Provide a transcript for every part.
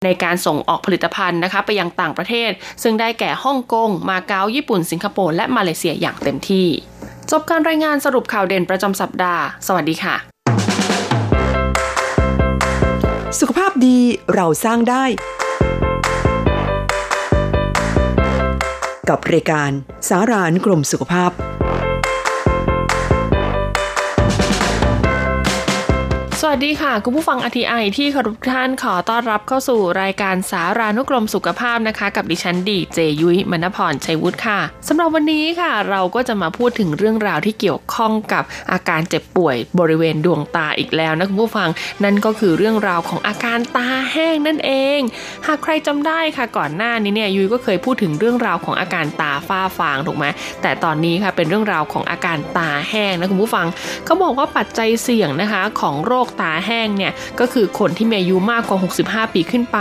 ในการส่งออกผลิตภัณฑ์นะคะไปยังต่างประเทศซึ่งได้แก่ฮ่องกงมาเก๊าญี่ปุ่นสิงคโปร์และมาเลเซียอย่างเต็มที่จบการรายงานสรุปข่าวเด่นประจำสัปดาห์สวัสดีค่ะสุขภาพดีเราสร้างได้กับรายการสารานุกรมสุขภาพสวัสดีค่ะคุณผู้ฟัง RTI ที่เคารพทุกท่านขอต้อนรับเข้าสู่รายการสารานุกรมสุขภาพนะคะกับดิฉันดีเจยุ้ยมณพรชัยวุฒิค่ะสำหรับวันนี้ค่ะเราก็จะมาพูดถึงเรื่องราวที่เกี่ยวข้องกับอาการเจ็บป่วยบริเวณดวงตาอีกแล้วนะคุณผู้ฟังนั่นก็คือเรื่องราวของอาการตาแห้งนั่นเองหากใครจำได้ค่ะก่อนหน้านี้เนี่ยยุ้ยก็เคยพูดถึงเรื่องราวของอาการตาฝ้าฟางถูกไหมแต่ตอนนี้ค่ะเป็นเรื่องราวของอาการตาแห้งนะคุณผู้ฟังเขาบอกว่าปัจจัยเสี่ยงนะคะของโรคตาแห้งเนี่ยก็คือคนที่มีอายุมากกว่า65ปีขึ้นไป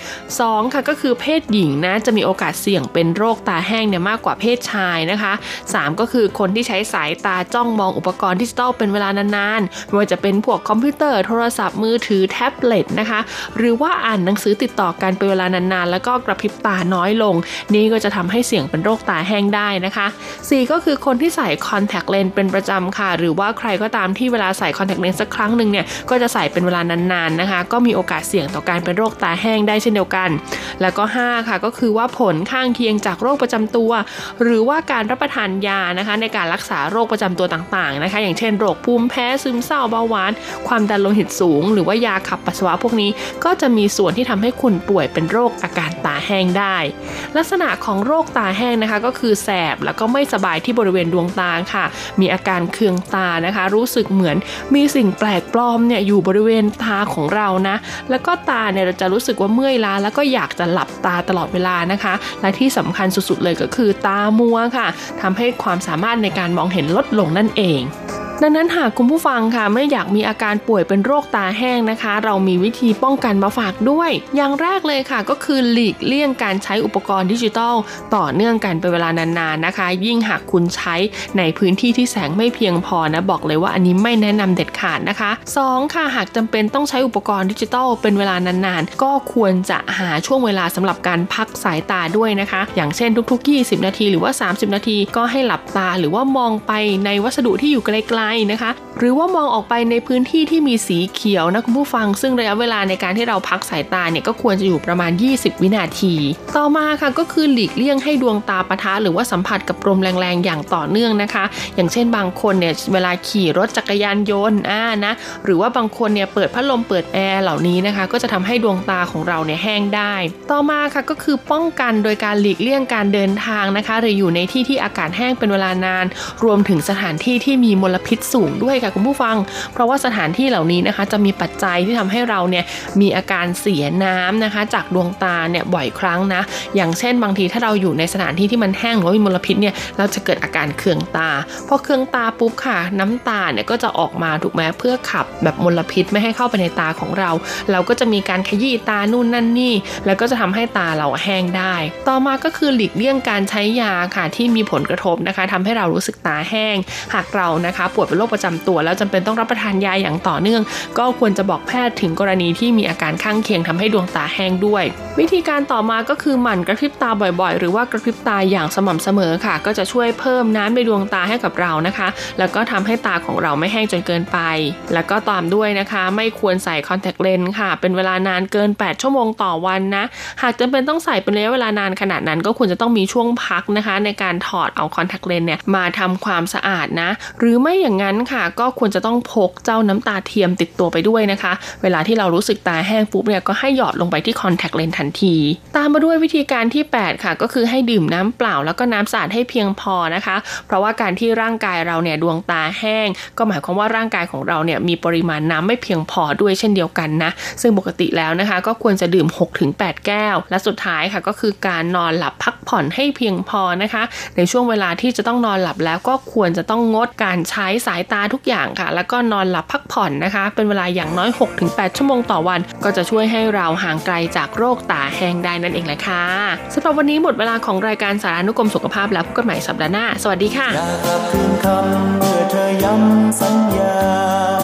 2ค่ะก็คือเพศหญิงนะจะมีโอกาสเสี่ยงเป็นโรคตาแห้งเนี่ยมากกว่าเพศชายนะคะ3ก็คือคนที่ใช้สายตาจ้องมองอุปกรณ์ดิจิทัลเป็นเวลานานๆไม่ว่าจะเป็นพวกคอมพิวเตอร์โทรศัพท์มือถือแท็บเล็ตนะคะหรือว่าอ่านหนังสือติดต่อกันเป็นเวลานานๆแล้วก็กระพริบตาน้อยลงนี่ก็จะทำให้เสี่ยงเป็นโรคตาแห้งได้นะคะ4ก็คือคนที่ใส่คอนแทคเลนส์เป็นประจำค่ะหรือว่าใครก็ตามที่เวลาใส่คอนแทคเลนส์สักครั้งนึงเนี่ยก็จะใส่เป็นเวลานานๆนะคะก็มีโอกาสเสี่ยงต่อการเป็นโรคตาแห้งได้เช่นเดียวกันแล้วก็5ค่ะก็คือว่าผลข้างเคียงจากโรคประจำตัวหรือว่าการรับประทานยานะคะในการรักษาโรคประจำตัวต่างๆนะคะอย่างเช่นโรคภูมิแพ้ซึมเศร้าเบาหวานความดันโลหิตสูงหรือว่ายาขับปัสสาวะพวกนี้ก็จะมีส่วนที่ทำให้คุณป่วยเป็นโรคอาการตาแห้งได้ลักษณะของโรคตาแห้งนะคะก็คือแสบแล้วก็ไม่สบายที่บริเวณดวงตาค่ะมีอาการเคืองตานะคะรู้สึกเหมือนมีสิ่งแปลกปลอมเนี่ยอยู่บริเวณตาของเรานะแล้วก็ตาเนี่ยเราจะรู้สึกว่าเมื่อยล้าแล้วก็อยากจะหลับตาตลอดเวลานะคะและที่สำคัญสุดๆเลยก็คือตามัวค่ะทำให้ความสามารถในการมองเห็นลดลงนั่นเองดังนั้นหากคุณผู้ฟังค่ะไม่อยากมีอาการป่วยเป็นโรคตาแห้งนะคะเรามีวิธีป้องกันมาฝากด้วยอย่างแรกเลยค่ะก็คือหลีกเลี่ยงการใช้อุปกรณ์ดิจิทัลต่อเนื่องกันเป็นเวลานานๆนะคะยิ่งหากคุณใช้ในพื้นที่ที่แสงไม่เพียงพอนะบอกเลยว่าอันนี้ไม่แนะนำเด็ดขาดนะคะ2ค่ะหากจำเป็นต้องใช้อุปกรณ์ดิจิทัลเป็นเวลานานๆก็ควรจะหาช่วงเวลาสำหรับการพักสายตาด้วยนะคะอย่างเช่นทุกๆ20นาทีหรือว่า30นาทีก็ให้หลับตาหรือว่ามองไปในวัสดุที่อยู่ไกลๆนะคะหรือว่ามองออกไปในพื้นที่ที่มีสีเขียวนะคุณผู้ฟังซึ่งระยะเวลาในการที่เราพักสายตาเนี่ยก็ควรจะอยู่ประมาณ20วินาทีต่อมาค่ะก็คือหลีกเลี่ยงให้ดวงตาปะทะหรือว่าสัมผัสกับลมแรงๆอย่างต่อเนื่องนะคะอย่างเช่นบางคนเนี่ยเวลาขี่รถจักรยานยนต์นะหรือว่าบางคนเนี่ยเปิดพัดลมเปิดแอร์เหล่านี้นะคะก็จะทำให้ดวงตาของเราเนี่ยแห้งได้ต่อมาค่ะก็คือป้องกันโดยการหลีกเลี่ยงการเดินทางนะคะหรืออยู่ในที่ที่อากาศแห้งเป็นเวลานานรวมถึงสถานที่ที่มีมลพิษสูงด้วยค่ะคุณผู้ฟังเพราะว่าสถานที่เหล่านี้นะคะจะมีปัจจัยที่ทำให้เราเนี่ยมีอาการเสียน้ำนะคะจากดวงตาเนี่ยบ่อยครั้งนะอย่างเช่นบางทีถ้าเราอยู่ในสถานที่ที่มันแห้งหรือมีมลพิษเนี่ยเราจะเกิดอาการเคืองตาพอเคืองตาปุ๊บค่ะน้ำตาเนี่ยก็จะออกมาถูกไหมเพื่อขับแบบมลพิษไม่ให้เข้าไปในตาของเราก็จะมีการขยี้ตานู่นนั่นนี่แล้วก็จะทำให้ตาเราแห้งได้ต่อมาก็คือหลีกเลี่ยงการใช้ยาค่ะที่มีผลกระทบนะคะทำให้เรารู้สึกตาแห้งหากเรานะคะป่วยเป็นโรคประจำตัวแล้วจำเป็นต้องรับประทานยาอย่างต่อเนื่องก็ควรจะบอกแพทย์ถึงกรณีที่มีอาการข้างเคียงทำให้ดวงตาแห้งด้วยวิธีการต่อมาก็คือหมั่นกระพริบตาบ่อยๆหรือว่ากระพริบตาอย่างสม่ำเสมอค่ะก็จะช่วยเพิ่มน้ำในดวงตาให้กับเรานะคะแล้วก็ทำให้ตาของเราไม่แห้งจนเกินไปแล้วก็ตามด้วยนะคะไม่ควรใส่คอนแทคเลนส์ค่ะเป็นเวลานานเกิน8ชั่วโมงต่อวันนะหากจำเป็นต้องใส่เป็นระยะเวลานานขนาดนั้นก็ควรจะต้องมีช่วงพักนะคะในการถอดเอาคอนแทคเลนส์เนี่ยมาทำความสะอาดนะหรือไม่อย่างนั้นค่ะก็ควรจะต้องพกเจ้าน้ำตาเทียมติดตัวไปด้วยนะคะเวลาที่เรารู้สึกตาแห้งปุ๊บเนี่ยก็ให้หยอดลงไปที่คอนแทคเลนส์ทันทีตามมาด้วยวิธีการที่8ค่ะก็คือให้ดื่มน้ำเปล่าแล้วก็น้ำสะอาดให้เพียงพอนะคะเพราะว่าการที่ร่างกายเราเนี่ยดวงตาแห้งก็หมายความว่าร่างกายของเราเนี่ยมีปริมาณน้ำไม่เพียงพอด้วยเช่นเดียวกันนะซึ่งปกติแล้วนะคะก็ควรจะดื่ม 6-8 แก้วและสุดท้ายค่ะก็คือการนอนหลับพักผ่อนให้เพียงพอนะคะในช่วงเวลาที่จะต้องนอนหลับแล้วก็ควรจะต้องงดการใช้สายตาทุกอย่างค่ะแล้วก็นอนหลับพักผ่อนนะคะเป็นเวลาอย่างน้อย 6-8 ชั่วโมงต่อวันก็จะช่วยให้เราห่างไกลจากโรคตาแห้งได้นั่นเองแหละค่ะสำหรับวันนี้หมดเวลาของรายการสารานุกรมสุขภาพแล้วพบกันใหม่สัปดาห์หน้าสวัสดีค่ะอยากกลับคืนคำเพื่อเธอย้ำสัญญา